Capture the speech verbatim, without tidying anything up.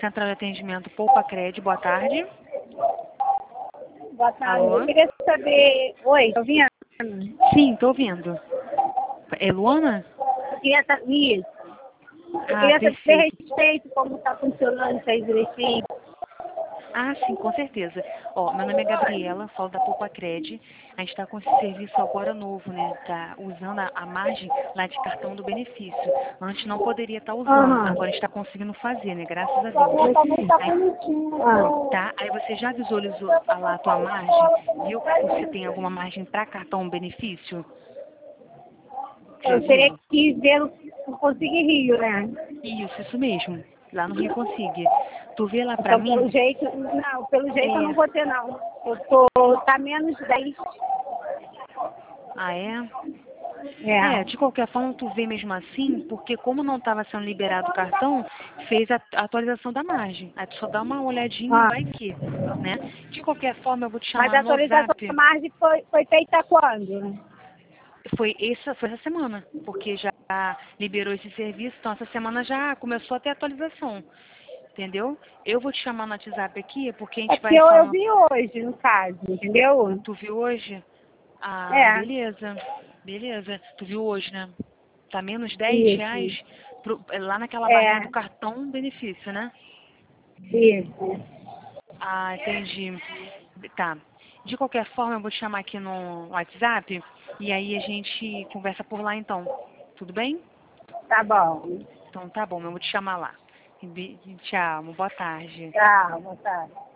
Central de Atendimento Poupa Cred, boa tarde. Boa tarde. Alô? Eu queria saber... Oi, tá ouvindo? Sim, tô ouvindo. É Luana? Eu queria saber isso. Eu Ah, queria saber a perfeito. respeito como está funcionando isso aí direitinho. Ah, sim, com certeza. Ó, meu nome é Gabriela, falo da Poupa Cred. A gente está com esse serviço agora novo, né? Tá usando a, a margem lá de cartão do benefício. Antes não poderia estar usando, Aham. agora a gente está conseguindo fazer, né? Graças a Deus. Aí, tá? Aí você já visualizou a lá a tua margem? Viu que você tem alguma margem para cartão benefício? Já Eu teria viu? que ver o Conseguir Rio, né? Isso, isso mesmo. Lá no Rio Consigue. Tu vê lá pra Então, pelo mim? jeito, não, pelo jeito eu não É. vou ter, não. Eu tô, tá menos dez. Ah, é? É, É. de qualquer forma, tu vê mesmo assim, porque como não estava sendo liberado o cartão, fez a a atualização da margem. Aí tu só dá uma olhadinha, Ah. vai que, né? De qualquer forma, eu vou te Mas chamar a no atualização da WhatsApp. margem foi, foi feita quando? Foi essa, foi essa semana, porque já liberou esse serviço, então essa semana já começou a ter atualização. Entendeu? Eu vou te chamar no WhatsApp aqui, porque a É gente porque vai eu, eu falando. vi hoje, no caso, entendeu? Tu viu hoje? Ah, É. beleza. Beleza. Tu viu hoje, né? Tá menos dez reais Isso. pro- é lá naquela barrinha do É. cartão benefício, né? Isso. Ah, entendi. Tá. De qualquer forma, eu vou te chamar aqui no WhatsApp e aí a gente conversa por lá então. Tudo bem? Tá bom. Então tá bom, eu vou te chamar lá. Be- Tchau, boa tarde. Tchau, boa tarde.